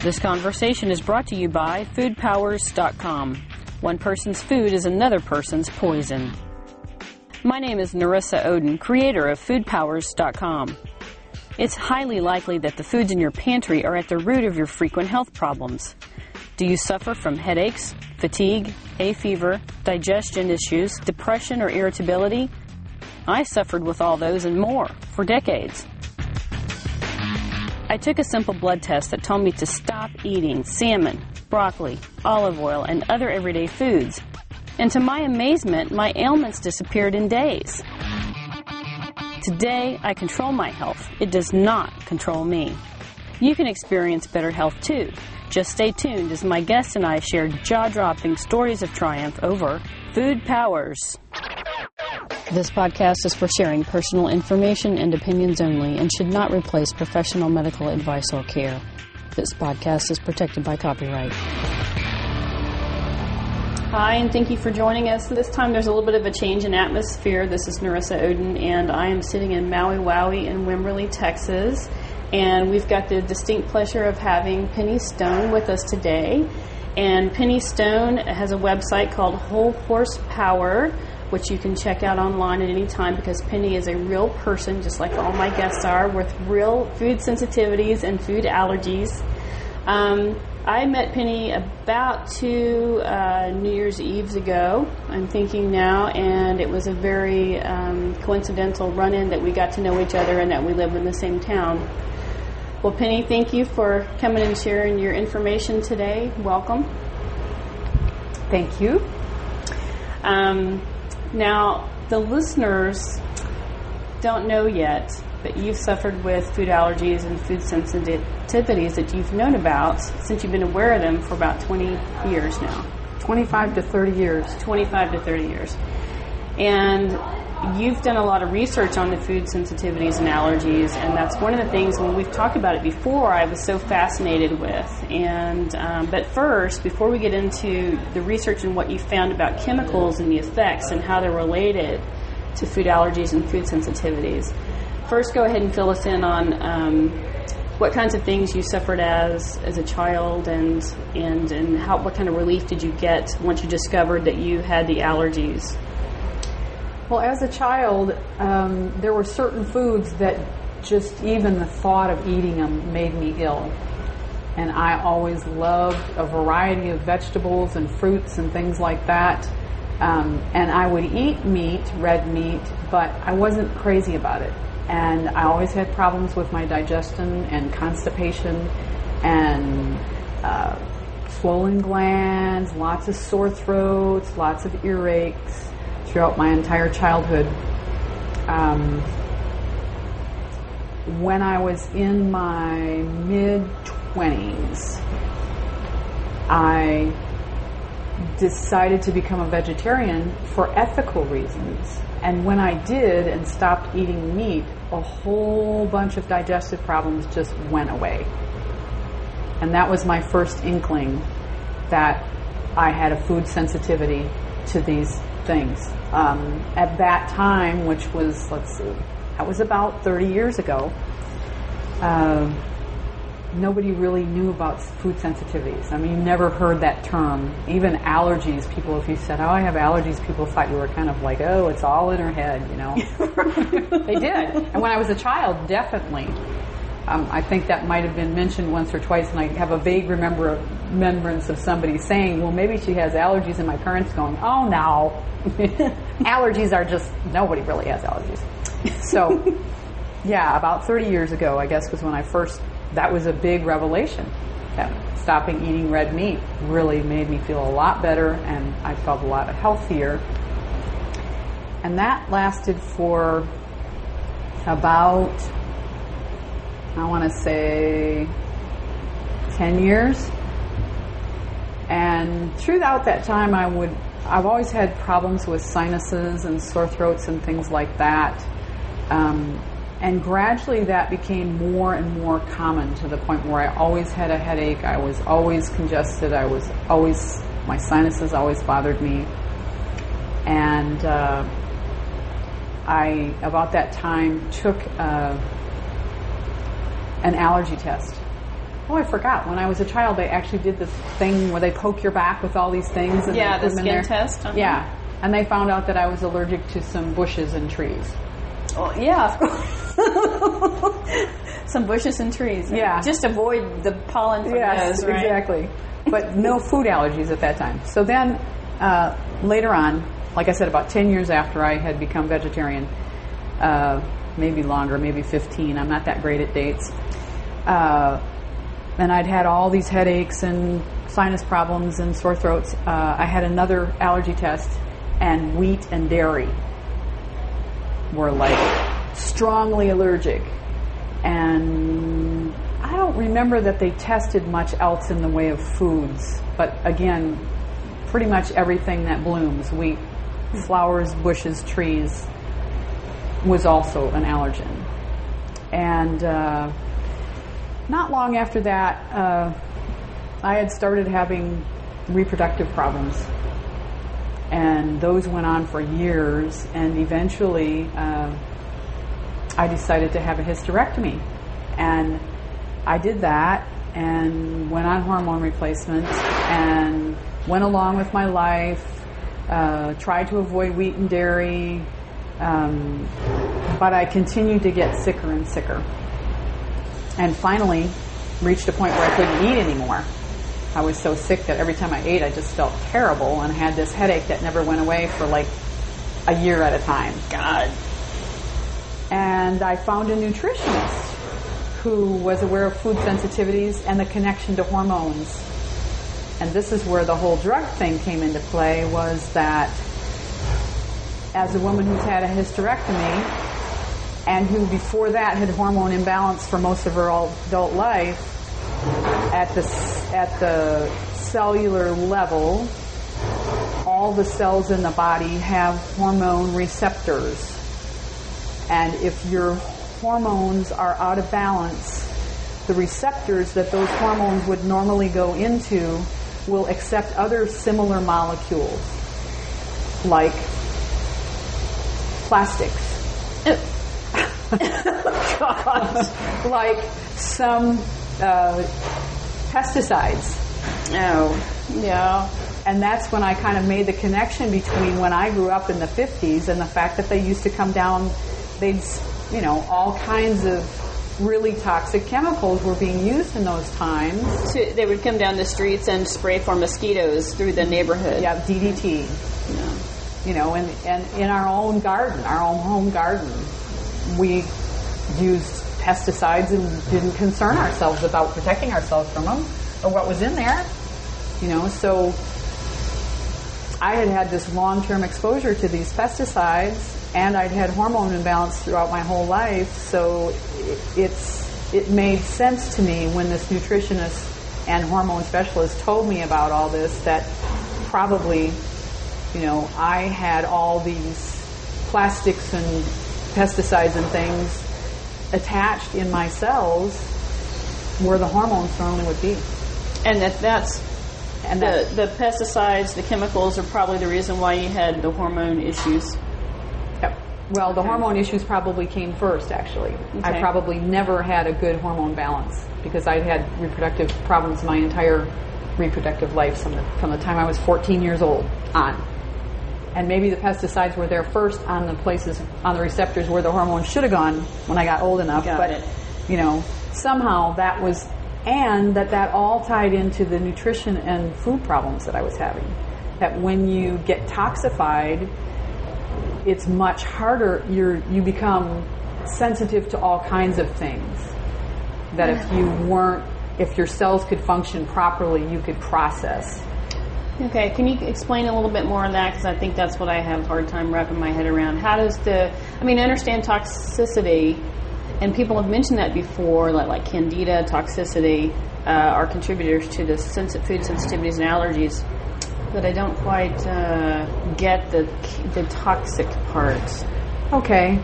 This conversation is brought to you by foodpowers.com. One person's food is another person's poison. My name is Narissa Oden, creator of foodpowers.com. It's highly likely that the foods in your pantry are at the root of your frequent health problems. Do you suffer from headaches, fatigue, hay fever, digestion issues, depression, or irritability? I suffered with all those and more for decades. I took a simple blood test that told me to stop eating salmon, broccoli, olive oil, and other everyday foods. And to my amazement, my ailments disappeared in days. Today, I control my health. It does not control me. You can experience better health too. Just stay tuned as my guests and I share jaw-dropping stories of triumph over Food Powers. This podcast is for sharing personal information and opinions only and should not replace professional medical advice or care. This podcast is protected by copyright. Hi, and thank you for joining us. This time there's a little bit of a change in atmosphere. This is Narissa Oden, and I am sitting in Maui Wowie in Wimberley, Texas. And we've got the distinct pleasure of having Penny Stone with us today. And Penny Stone has a website called Whole Horse Power, which you can check out online at any time because Penny is a real person, just like all my guests are, with real food sensitivities and food allergies. I met Penny about two New Year's Eves ago, I'm thinking now, and it was a very coincidental run-in that we got to know each other and that we live in the same town. Well, Penny, thank you for coming and sharing your information today. Welcome. Thank you. Now, the listeners don't know yet, but you've suffered with food allergies and food sensitivities that you've known about since you've been aware of them for about 20 years now. 25 to 30 years. 25 to 30 years. And you've done a lot of research on the food sensitivities and allergies, and that's one of the things, when we've talked about it before, I was so fascinated with. And but first, before we get into the research and what you found about chemicals and the effects and how they're related to food allergies and food sensitivities, first go ahead and fill us in on what kinds of things you suffered as a child, and what kind of relief did you get once you discovered that you had the allergies? Well, as a child, there were certain foods that just even the thought of eating them made me ill. And I always loved a variety of vegetables and fruits and things like that. And I would eat meat, red meat, but I wasn't crazy about it. And I always had problems with my digestion and constipation and swollen glands, lots of sore throats, lots of earaches throughout my entire childhood. When I was in my mid-20s, I decided to become a vegetarian for ethical reasons. And when I did and stopped eating meat, a whole bunch of digestive problems just went away. And that was my first inkling that I had a food sensitivity to these things. At that time, which was, that was about 30 years ago, nobody really knew about food sensitivities. I mean, you never heard that term. Even allergies, people, if you said, oh, I have allergies, people thought you were kind of like, oh, it's all in her head, you know. They did. And when I was a child, definitely. I think that might have been mentioned once or twice, and I have a vague remembrance of somebody saying, well, maybe she has allergies, and my parents going, oh, no. Allergies are just, nobody really has allergies. So, yeah, about 30 years ago, I guess, was when that was a big revelation. That stopping eating red meat really made me feel a lot better, and I felt a lot healthier. And that lasted for about, I want to say, 10 years. And throughout that time, I've always had problems with sinuses and sore throats and things like that. And gradually that became more and more common to the point where I always had a headache. I was always congested. My sinuses always bothered me. And I, about that time, took an allergy test. Oh, I forgot. When I was a child, they actually did this thing where they poke your back with all these things. And Yeah, they the put them in skin there. test. Uh-huh. Yeah. And they found out that I was allergic to some bushes and trees. Oh, yeah. Some bushes and trees. Yeah. Just avoid the pollen from Yes, those, right? exactly. But no food allergies at that time. So then, later on, like I said, about 10 years after I had become vegetarian, maybe longer, maybe 15, I'm not that great at dates, and I'd had all these headaches and sinus problems and sore throats. I had another allergy test, and wheat and dairy were like strongly allergic. And I don't remember that they tested much else in the way of foods, but again, pretty much everything that blooms, wheat, flowers, bushes, trees, was also an allergen. And not long after that, I had started having reproductive problems. And those went on for years, and eventually I decided to have a hysterectomy. And I did that and went on hormone replacement and went along with my life, tried to avoid wheat and dairy, but I continued to get sicker and sicker. And finally reached a point where I couldn't eat anymore. I was so sick that every time I ate, I just felt terrible and had this headache that never went away for like a year at a time. God. And I found a nutritionist who was aware of food sensitivities and the connection to hormones. And this is where the whole drug thing came into play, was that as a woman who's had a hysterectomy and who before that had hormone imbalance for most of her adult life, at the cellular level, all the cells in the body have hormone receptors. And if your hormones are out of balance, the receptors that those hormones would normally go into will accept other similar molecules, like plastics. God. Like some pesticides. Oh, yeah. And that's when I kind of made the connection between when I grew up in the 50s and the fact that they used to come down, all kinds of really toxic chemicals were being used in those times. So they would come down the streets and spray for mosquitoes through the neighborhood. Yeah, DDT. Yeah. And in our own garden, our own home garden, we used pesticides and didn't concern ourselves about protecting ourselves from them or what was in there. So I had this long-term exposure to these pesticides, and I'd had hormone imbalance throughout my whole life, so it made sense to me when this nutritionist and hormone specialist told me about all this that probably, I had all these plastics and pesticides and things attached in my cells where the hormones normally would be. And that's the pesticides, the chemicals are probably the reason why you had the hormone issues. Yep. Well, the hormone issues probably came first, actually. Okay. I probably never had a good hormone balance because I'd had reproductive problems my entire reproductive life from the time I was 14 years old on. And maybe the pesticides were there first on the receptors where the hormones should have gone when I got old enough. Got but, it. Somehow that was, and that all tied into the nutrition and food problems that I was having. That when you get toxified, it's much harder. You become sensitive to all kinds of things. That if your cells could function properly, you could process. Okay, can you explain a little bit more on that? Because I think that's what I have a hard time wrapping my head around. How does I understand toxicity, and people have mentioned that before, like candida, toxicity, are contributors to the food sensitivities and allergies, but I don't quite get the toxic part. Okay.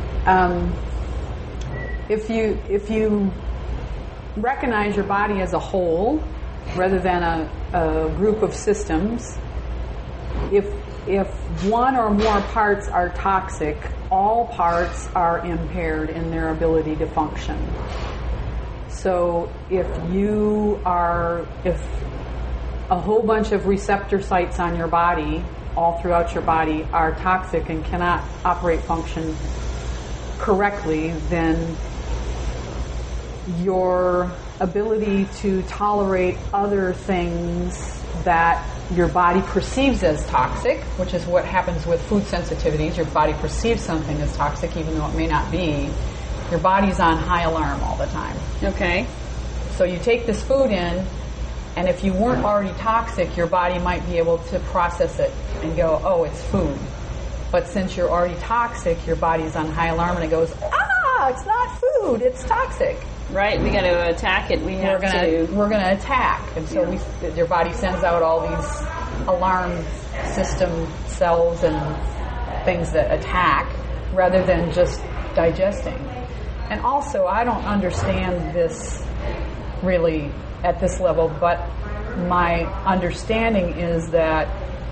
If you recognize your body as a whole rather than a group of systems, if one or more parts are toxic, all parts are impaired in their ability to function. So if a whole bunch of receptor sites on your body, all throughout your body, are toxic and cannot operate, function correctly, then your ability to tolerate other things that your body perceives as toxic, which is what happens with food sensitivities. Your body perceives something as toxic even though it may not be. Your body's on high alarm all the time. Okay. So you take this food in, and if you weren't already toxic, your body might be able to process it and go, oh, it's food. But since you're already toxic, your body's on high alarm and it goes, it's not food, it's toxic. Right, we got to attack it. We're going to attack, and so your body sends out all these alarm system cells and things that attack, rather than just digesting. And also, I don't understand this really at this level, but my understanding is that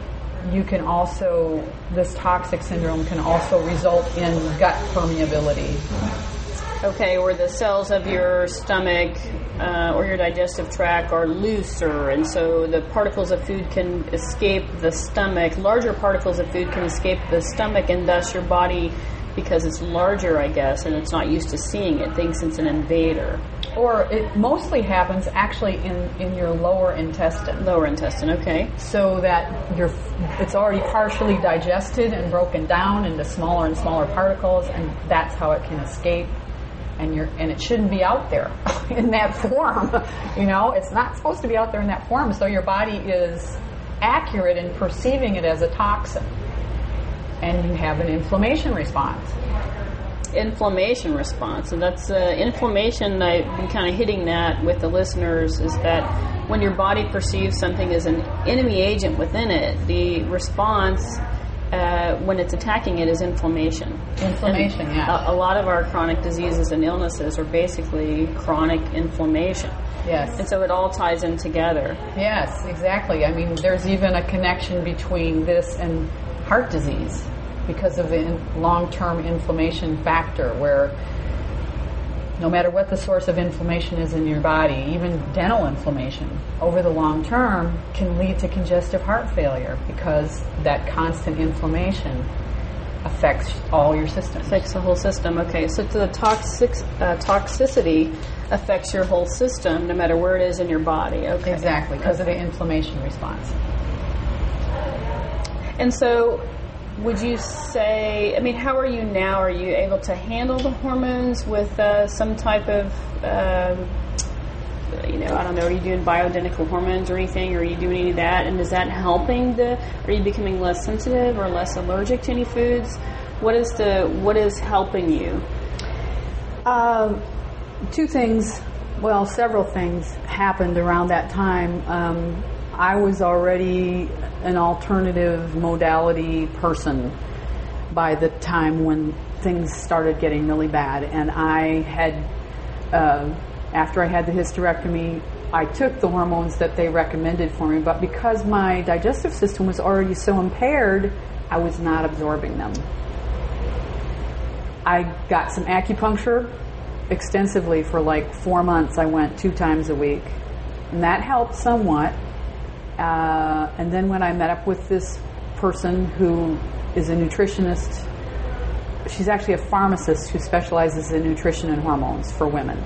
this toxic syndrome can also result in gut permeability. Okay, or the cells of your stomach or your digestive tract are looser, and so the particles of food can escape the stomach. Larger particles of food can escape the stomach, and thus your body, because it's larger, I guess, and it's not used to seeing it, thinks it's an invader. Or it mostly happens actually in your lower intestine. Lower intestine, okay. So that it's already partially digested and broken down into smaller and smaller particles, and that's how it can escape. And it shouldn't be out there in that form. It's not supposed to be out there in that form. So your body is accurate in perceiving it as a toxin, and you have an inflammation response. Inflammation response, and that's inflammation. I've been kind of hitting that with the listeners, is that when your body perceives something as an enemy agent within it, the response when it's attacking it is inflammation. Inflammation, yeah. A lot of our chronic diseases and illnesses are basically chronic inflammation. Yes. And so it all ties in together. Yes, exactly. I mean, there's even a connection between this and heart disease because of the long-term inflammation factor, where no matter what the source of inflammation is in your body, even dental inflammation, over the long term can lead to congestive heart failure, because that constant inflammation affects all your systems. Affects the whole system. Okay, so the toxicity affects your whole system, no matter where it is in your body. Okay, exactly, because of the inflammation response. And so, would you say, how are you now? Are you able to handle the hormones with some type of, I don't know, are you doing bioidentical hormones or anything? Or are you doing any of that? And is that helping are you becoming less sensitive or less allergic to any foods? What is helping you? Several things happened around that time. I was already an alternative modality person by the time when things started getting really bad. And I had, after I had the hysterectomy, I took the hormones that they recommended for me, but because my digestive system was already so impaired, I was not absorbing them. I got some acupuncture extensively for like 4 months. I went 2 times a week, and that helped somewhat. And then when I met up with this person who is a nutritionist, she's actually a pharmacist who specializes in nutrition and hormones for women.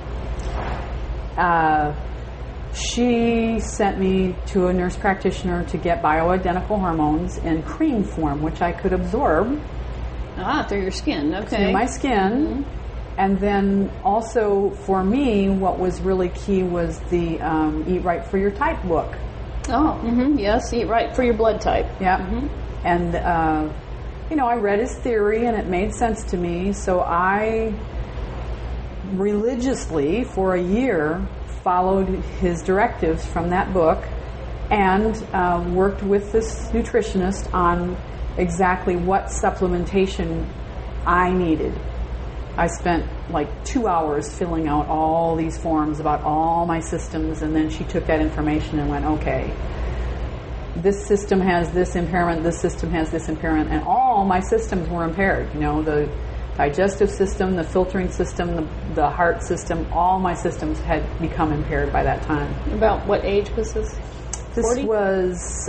She sent me to a nurse practitioner to get bioidentical hormones in cream form, which I could absorb. Through your skin, okay. Through my skin. Mm-hmm. And then also for me, what was really key was the Eat Right for Your Type book. Oh, mm-hmm. Yes, Eat Right for Your blood type. Yeah. Mm-hmm. And, I read his theory and it made sense to me, so I religiously for a year followed his directives from that book and worked with this nutritionist on exactly what supplementation I needed. I spent like 2 hours filling out all these forms about all my systems, and then she took that information and went, okay, this system has this impairment, this system has this impairment, and all my systems were impaired. The digestive system, the filtering system, the heart system, all my systems had become impaired by that time. About what age was this? This 40? was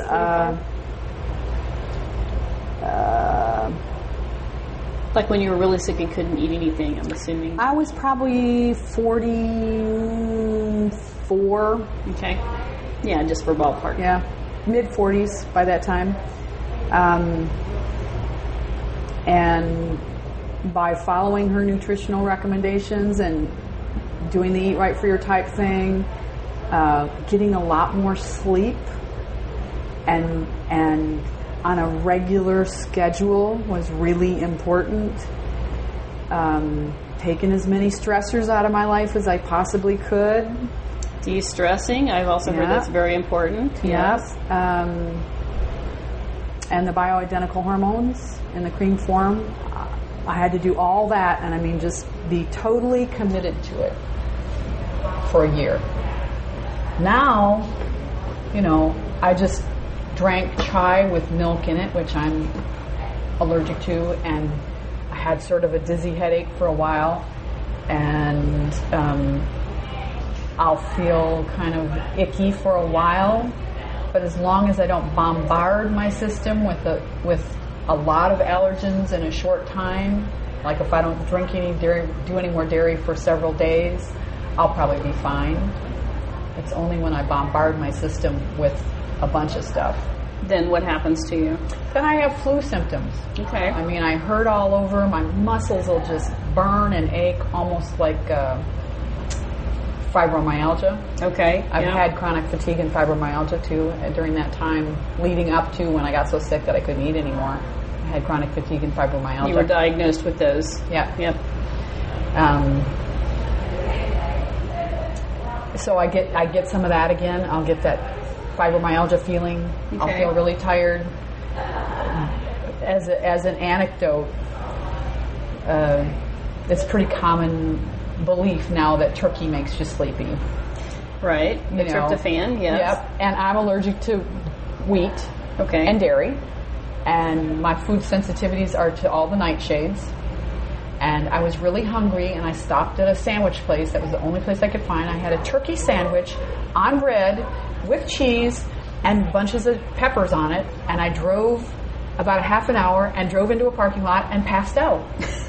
like when you were really sick and couldn't eat anything, I'm assuming. I was probably 44. Okay. Yeah, just for ballpark. Yeah, mid-40s by that time. And by following her nutritional recommendations and doing the Eat Right for Your type thing, getting a lot more sleep and on a regular schedule was really important. Taking as many stressors out of my life as I possibly could. De-stressing, I've also heard that's very important. Yes. And the bioidentical hormones in the cream form. I had to do all that, and I mean, just be totally committed to it for a year. Now, I just drank chai with milk in it, which I'm allergic to, and I had sort of a dizzy headache for a while, and I'll feel kind of icky for a while, but as long as I don't bombard my system with a lot of allergens in a short time, like if I don't drink any dairy, do any more dairy for several days, I'll probably be fine. It's only when I bombard my system with a bunch of stuff. Then what happens to you? Then I have flu symptoms. Okay. I mean, I hurt all over. My muscles will just burn and ache, almost like fibromyalgia. Okay. I've had chronic fatigue and fibromyalgia too during that time leading up to when I got so sick that I couldn't eat anymore. I had chronic fatigue and fibromyalgia. You were diagnosed with those. Yeah. Yep. So I get some of that again. I'll get that fibromyalgia feeling. Okay. I'll feel really tired. As an anecdote, it's pretty common belief now that turkey makes you sleepy. Right. The tryptophan, yes. Yep. And I'm allergic to wheat and dairy. And my food sensitivities are to all the nightshades. And I was really hungry, and I stopped at a sandwich place. That was the only place I could find. I had a turkey sandwich on bread with cheese and bunches of peppers on it. And I drove about a half an hour and drove into a parking lot and passed out.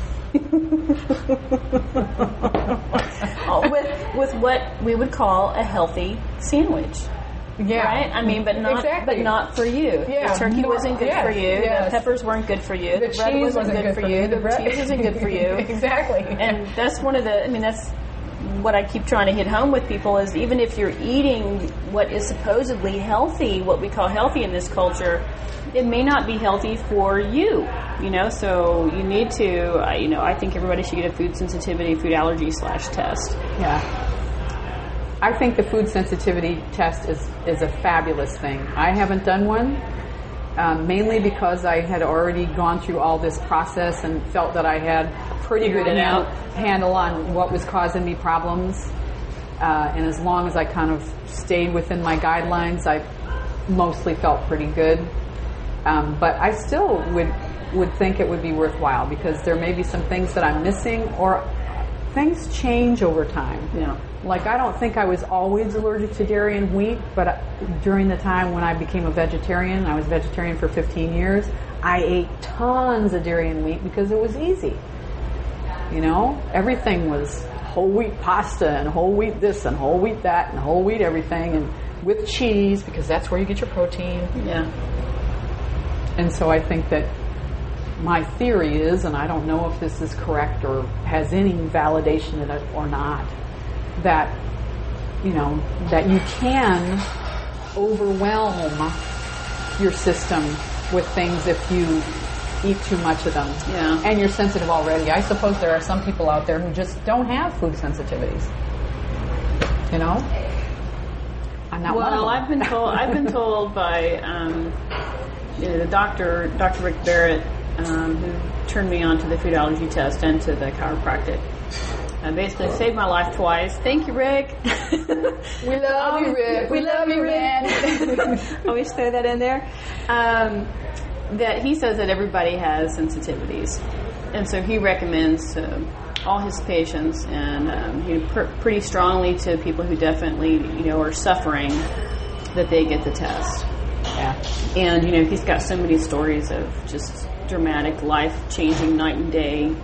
with what we would call a healthy sandwich. Yeah. Right? I mean, but not for you. Yeah. The turkey wasn't good for you. Yes. The peppers weren't good for you. The bread cheese wasn't good for you. The cheese wasn't good for you. Exactly. And that's that's what I keep trying to hit home with people is even if you're eating what is supposedly healthy, what we call healthy in this culture, it may not be healthy for you. So you need to, I think everybody should get a food sensitivity, food allergy /test. Yeah. I think the food sensitivity test is a fabulous thing. I haven't done one, mainly because I had already gone through all this process and felt that I had pretty good handle on what was causing me problems. And as long as I kind of stayed within my guidelines, I mostly felt pretty good. But I still would think it would be worthwhile because there may be some things that I'm missing or things change over time. Yeah. Like I don't think I was always allergic to dairy and wheat, but during the time when I became a vegetarian, I was vegetarian for 15 years, I ate tons of dairy and wheat because it was easy. Everything was whole wheat pasta and whole wheat this and whole wheat that and whole wheat everything and with cheese because that's where you get your protein. Yeah. And so I think that my theory is, and I don't know if this is correct or has any validation in it or not, that that you can overwhelm your system with things if you eat too much of them. Yeah. And you're sensitive already. I suppose there are some people out there who just don't have food sensitivities. I'm not one of them. I've been told by the Dr. Rick Barrett, who turned me on to the food allergy test and to the chiropractic. Basically saved my life twice. Thank you, Rick. We love you, Rick. We love you, Rick. Always throw that in there. That he says that everybody has sensitivities. And so he recommends to all his patients, and pretty strongly to people who definitely, are suffering, that they get the test. Yeah. And, he's got so many stories of just dramatic, life-changing, night and day,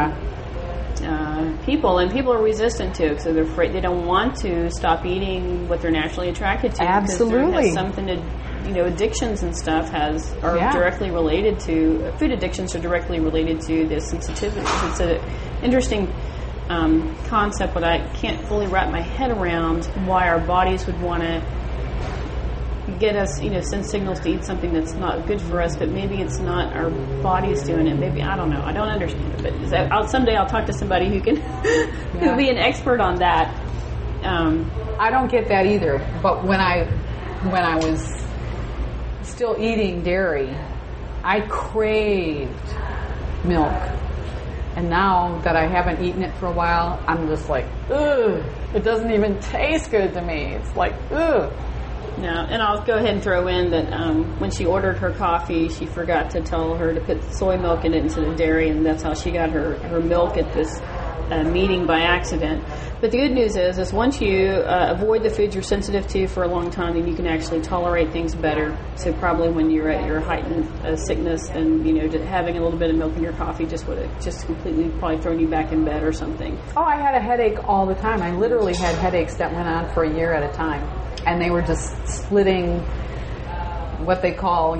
people. And people are resistant to it because they're afraid. They don't want to stop eating what they're naturally attracted to. Absolutely. Because there has something to, addictions and stuff are directly related to, food addictions are directly related to the sensitivities. It's an interesting concept, but I can't fully wrap my head around why our bodies would want to get us, send signals to eat something that's not good for us, but maybe it's not our bodies doing it. Maybe, I don't know. I don't understand it. But someday I'll talk to somebody who can who'll be an expert on that. I don't get that either. But when I was still eating dairy, I craved milk. And now that I haven't eaten it for a while, I'm just like, ugh, it doesn't even taste good to me. It's like, ugh. No, and I'll go ahead and throw in that when she ordered her coffee, she forgot to tell her to put soy milk in it instead of dairy, and that's how she got her milk at this meeting by accident. But the good news is once you avoid the foods you're sensitive to for a long time, then you can actually tolerate things better. So probably when you're at your heightened sickness, then having a little bit of milk in your coffee just would have just completely probably thrown you back in bed or something. Oh, I had a headache all the time. I literally had headaches that went on for a year at a time. And they were just splitting, what they call,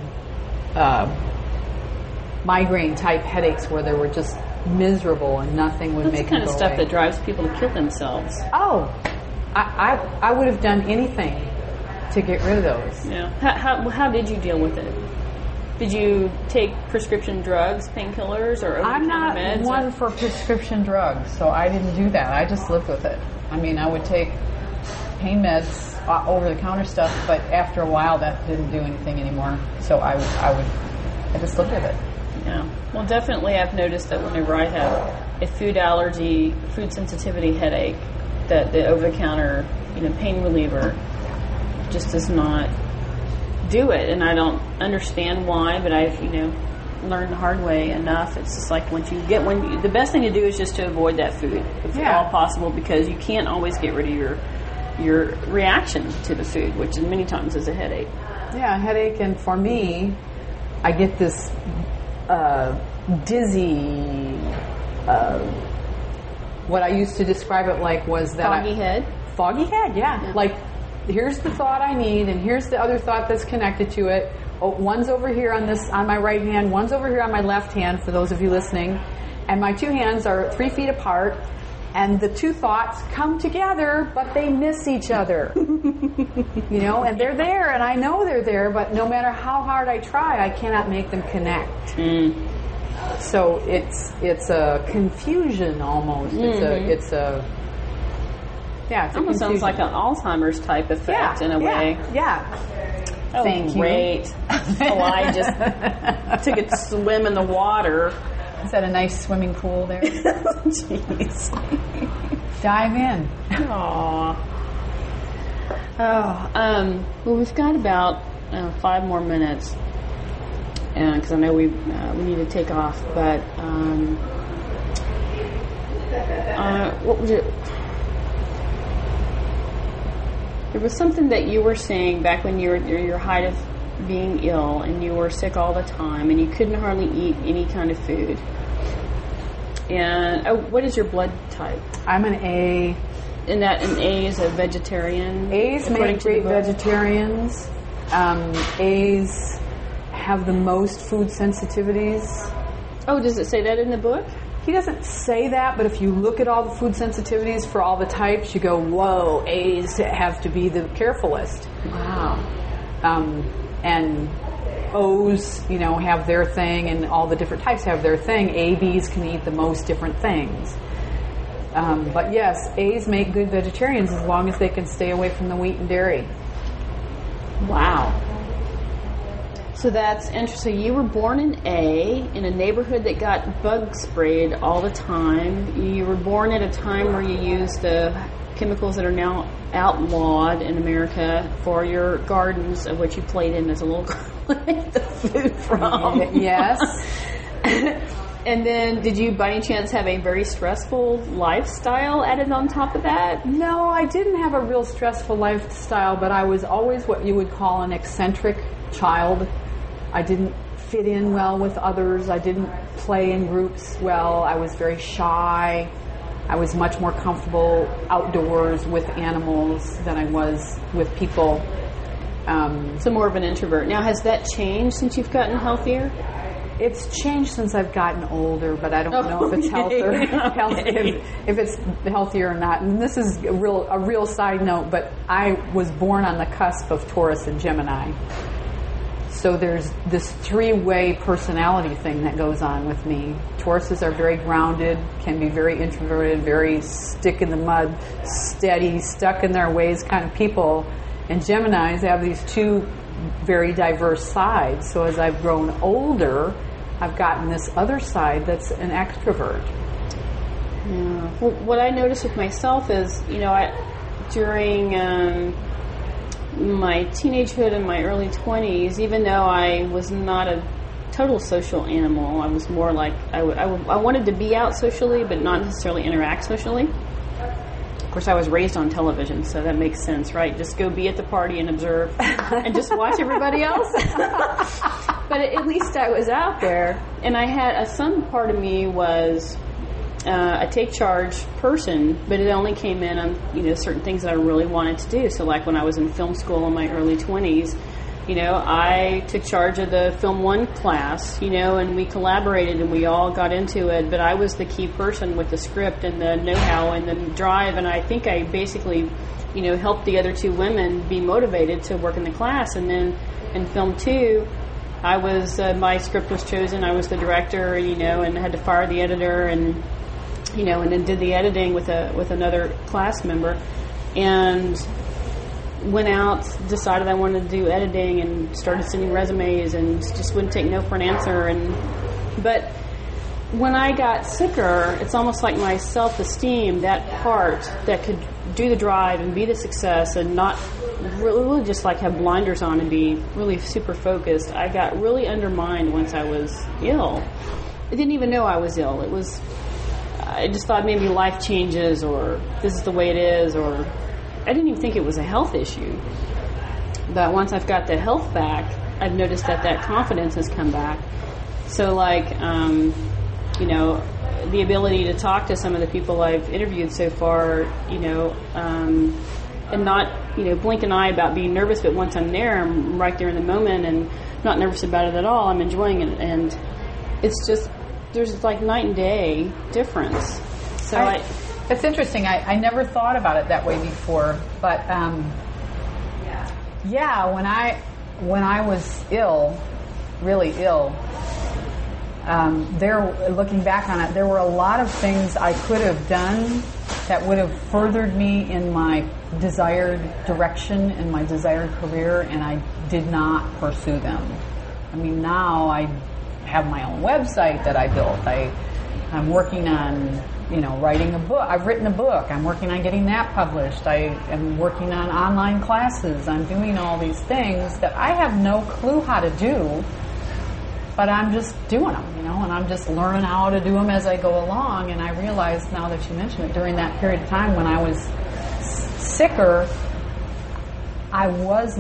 migraine type headaches, where they were just miserable and nothing would make them go away. That's the kind of stuff that drives people to kill themselves. Oh, I would have done anything to get rid of those. Yeah. How did you deal with it? Did you take prescription drugs, painkillers, or over-the-counter meds? I'm not one for prescription drugs, so I didn't do that. I just lived with it. I mean, I would take pain meds, over-the-counter stuff, but after a while that didn't do anything anymore. So I just lived with it. Yeah. Well, definitely I've noticed that whenever I have a food allergy, food sensitivity headache, that the over-the-counter, pain reliever just does not do it. And I don't understand why, but I've, learned the hard way enough. It's just like once you get the best thing to do is just to avoid that food if at all possible, because you can't always get rid of your reaction to the food, which many times is a headache. Yeah, a headache, and for me, I get this dizzy, what I used to describe it like was that Foggy head? Foggy head, yeah. Like, here's the thought I need, and here's the other thought that's connected to it. Oh, one's over here on my right hand, one's over here on my left hand, for those of you listening, and my two hands are 3 feet apart, and the two thoughts come together, but they miss each other. And they're there, and I know they're there, but no matter how hard I try, I cannot make them connect. So it's a confusion almost. Mm-hmm. It's a almost sounds like an Alzheimer's type effect in a way. Yeah. Oh, Thank great. I just took a swim in the water. Is that a nice swimming pool there? Jeez. Dive in. Aww. Well, we've got about 5 more minutes, because I know we need to take off. But what was it? There was something that you were saying back when you were at your height of being ill and you were sick all the time and you couldn't hardly eat any kind of food. And what is your blood type? I'm an A. And an A is a vegetarian? A's make great vegetarians. A's have the most food sensitivities. Oh, does it say that in the book? He doesn't say that, but if you look at all the food sensitivities for all the types, you go, whoa, A's have to be the carefulest. Wow. And O's, have their thing, and all the different types have their thing. A, B's can eat the most different things. But yes, A's make good vegetarians as long as they can stay away from the wheat and dairy. Wow. So that's interesting. You were born in A, in a neighborhood that got bug sprayed all the time. You were born at a time where you used the chemicals that are now outlawed in America for your gardens, of which you played in as a little girl, the food from. Yes. And then, did you, by any chance, have a very stressful lifestyle added on top of that? No, I didn't have a real stressful lifestyle, but I was always what you would call an eccentric child. I didn't fit in well with others. I didn't play in groups well. I was very shy. I was much more comfortable outdoors with animals than I was with people. So more of an introvert. Now, has that changed since you've gotten healthier? It's changed since I've gotten older, but I don't know if it's healthier, if it's healthier or not. And this is a real side note, but I was born on the cusp of Taurus and Gemini. So there's this three-way personality thing that goes on with me. Tauruses are very grounded, can be very introverted, very stick in the mud, steady, stuck in their ways kind of people. And Geminis have these two very diverse sides. So as I've grown older, I've gotten this other side that's an extrovert. Yeah. Well, what I noticed with myself is, during my teenagehood and my early 20s, even though I was not a total social animal, I was more like, I wanted to be out socially, but not necessarily interact socially. Of course, I was raised on television, so that makes sense, right? Just go be at the party and observe and just watch everybody else. But at least I was out there, and I had some part of me was a take charge person, but it only came in on certain things that I really wanted to do. So like when I was in film school in my early 20s, I took charge of the Film 1 class, and we collaborated and we all got into it, but I was the key person with the script and the know-how and the drive, and I think I basically, helped the other two women be motivated to work in the class. And then in Film 2, I was, my script was chosen, I was the director, and had to fire the editor and then did the editing with another class member, and went out, decided I wanted to do editing, and started sending resumes, and just wouldn't take no for an answer. But when I got sicker, it's almost like my self-esteem, that part that could do the drive and be the success and not really just like have blinders on and be really super focused, I got really undermined once I was ill. I didn't even know I was ill. I just thought maybe life changes, or this is the way it is, or I didn't even think it was a health issue. But once I've got the health back, I've noticed that confidence has come back. So the ability to talk to some of the people I've interviewed so far, and not, blink an eye about being nervous, but once I'm there, I'm right there in the moment and not nervous about it at all. I'm enjoying it, and it's just, there's like night and day difference. So it's interesting. I never thought about it that way before, but when I was ill, really ill, looking back on it, there were a lot of things I could have done that would have furthered me in my desired direction, in my desired career, and I did not pursue them. I mean, now I have my own website that I built. I'm working on, writing a book. I've written a book. I'm working on getting that published. I am working on online classes. I'm doing all these things that I have no clue how to do, but I'm just doing them, and I'm just learning how to do them as I go along. And I realized, now that you mention it, during that period of time when I was sicker, I would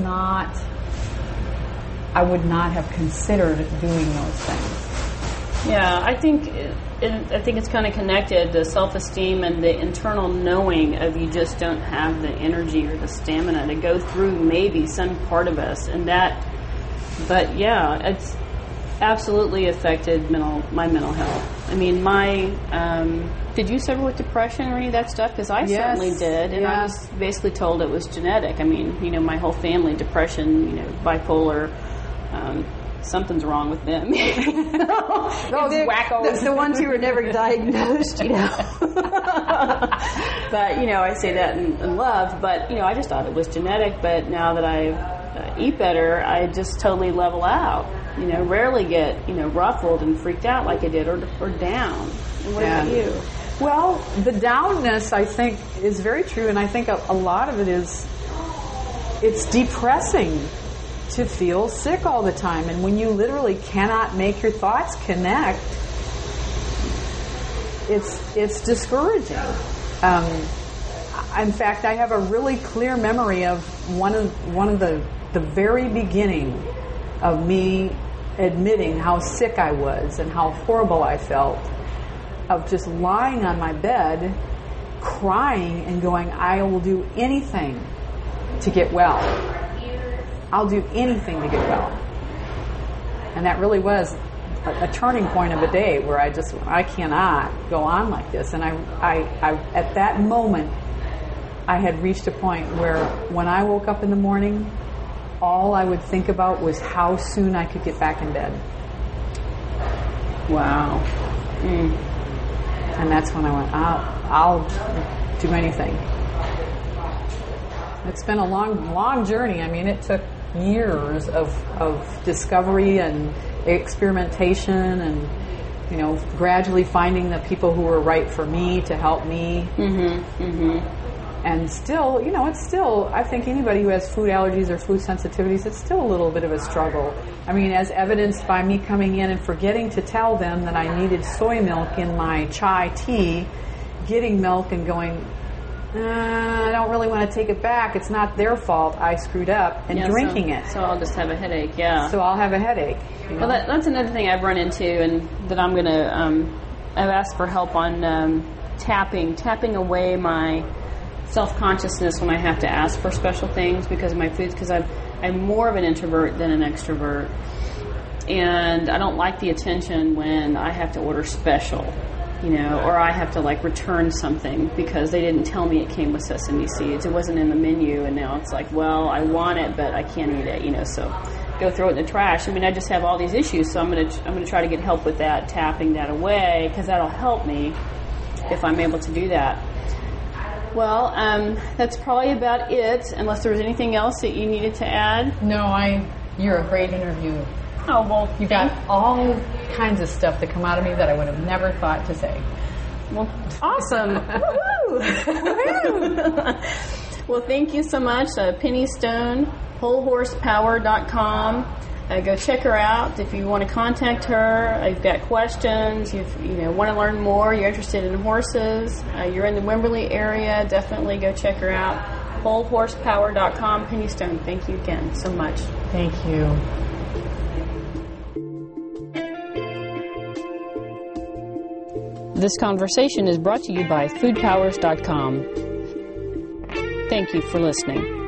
not have considered doing those things. Yeah, I think it's kind of connected, the self-esteem and the internal knowing of you just don't have the energy or the stamina to go through maybe some part of us, but yeah, it's absolutely affected my mental health. I mean, did you suffer with depression or any of that stuff? Because I certainly did, and I was basically told it was genetic. I mean, my whole family, depression, bipolar, something's wrong with them. Those wackos. The ones who were never diagnosed, But, I say that in love, but, I just thought it was genetic, but now that I eat better, I just totally level out. Rarely get, ruffled and freaked out like I did, or down. And what about you? Well, the downness, I think, is very true, and I think a lot of it is, it's depressing to feel sick all the time, and when you literally cannot make your thoughts connect, it's discouraging. In fact, I have a really clear memory of one of the very beginning of me admitting how sick I was and how horrible I felt, of just lying on my bed, crying and going, I will do anything to get well. I'll do anything to get well. And that really was a turning point of a day where I cannot go on like this. And I at that moment, I had reached a point where when I woke up in the morning, all I would think about was how soon I could get back in bed. Wow. And that's when I went, I'll do anything. It's been a long journey. I mean, it took years of discovery and experimentation and, gradually finding the people who were right for me to help me. And still, it's still, I think anybody who has food allergies or food sensitivities, it's still a little bit of a struggle. I mean, as evidenced by me coming in and forgetting to tell them that I needed soy milk in my chai tea, getting milk and going, I don't really want to take it back. It's not their fault. I screwed up, and drinking it. So I'll just have a headache, yeah. So I'll have a headache. Well, that's another thing I've run into, and that I'm going to, I've asked for help on tapping away my self-consciousness when I have to ask for special things because of my foods, because I'm more of an introvert than an extrovert, and I don't like the attention when I have to order special, or I have to return something because they didn't tell me it came with sesame seeds. It wasn't in the menu, and now it's well, I want it, but I can't eat it, so go throw it in the trash. I mean, I just have all these issues, so I'm gonna try to get help with that, tapping that away, because that'll help me if I'm able to do that. Well, that's probably about it, unless there was anything else that you needed to add. No, you're a great interview. Oh, well, you got all kinds of stuff that come out of me that I would have never thought to say. Well, awesome. Woo-hoo! Well, thank you so much. Penny Stone, WholeHorsePower.com. Go check her out if you want to contact her. You've got questions. You want to learn more. You're interested in horses. You're in the Wimberley area. Definitely go check her out. WholeHorsePower.com. Penny Stone, thank you again so much. Thank you. This conversation is brought to you by FoodPowers.com. Thank you for listening.